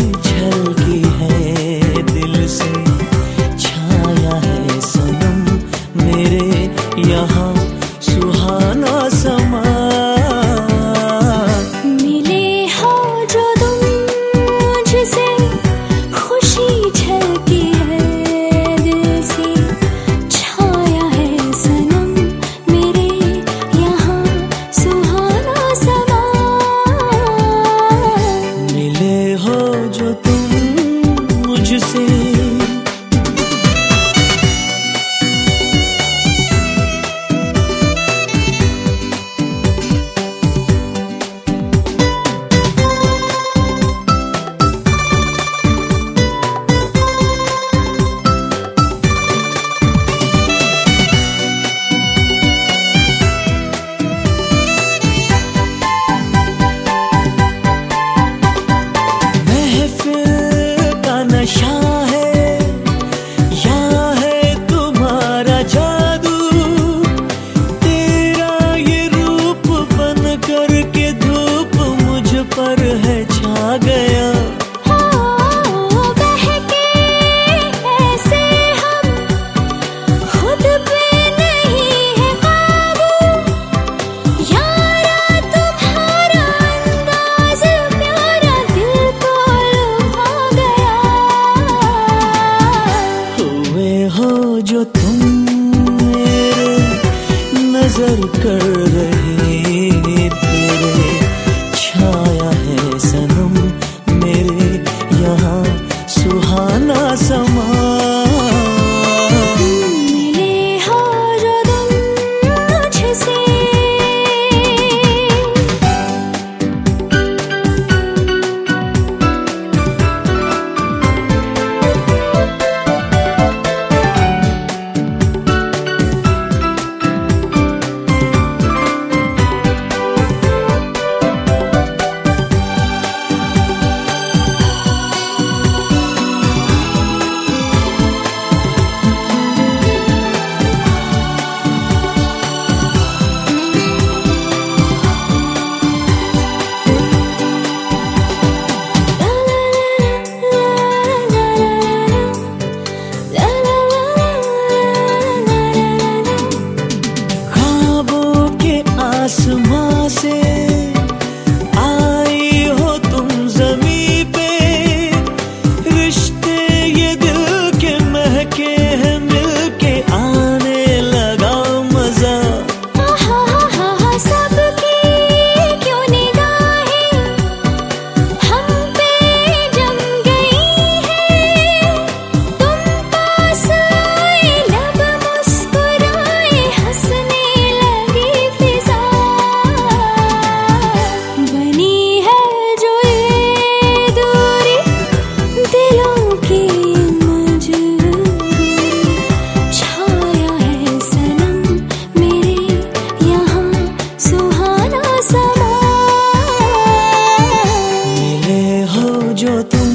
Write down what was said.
झलकी है दिल से, छाया है सनम मेरे यहाँ सुहाना समा। मिले हो जो तुम मुझसे, खुशी झलकी है दिल से, छाया है सनम मेरे यहाँ सुहाना समा। मिले हो जो तुम मुझसे। नशा है या है तुम्हारा जादू, तेरा ये रूप बन कर के धूप मुझ पर है छा गया। बहके ऐसे हम, खुद पे नहीं है काबू, यारा तुम्हारा अंदाज प्यारा दिल को लुभा गया। हुए हो जो तुम मेरे, नजर कर रहे तेरे, छाया है सनम मेरे यहाँ सुहाना समा। मिले हो जो तुम मुझसे। आसमां से आई हो तुम ज़मीं पे, रिश्ते ये दिल के महके हैं मिलके आने लगा मजा। सबकी क्यों निगाहें हम पे जम गई है, तुम पास आए लब मुस्कुराए हंसने लगी फिजा। बनी है जो ये दूरी दिलों की मजबूरी, छाया है सनम मेरे यहाँ सुहाना समा। मिले हो जो तुम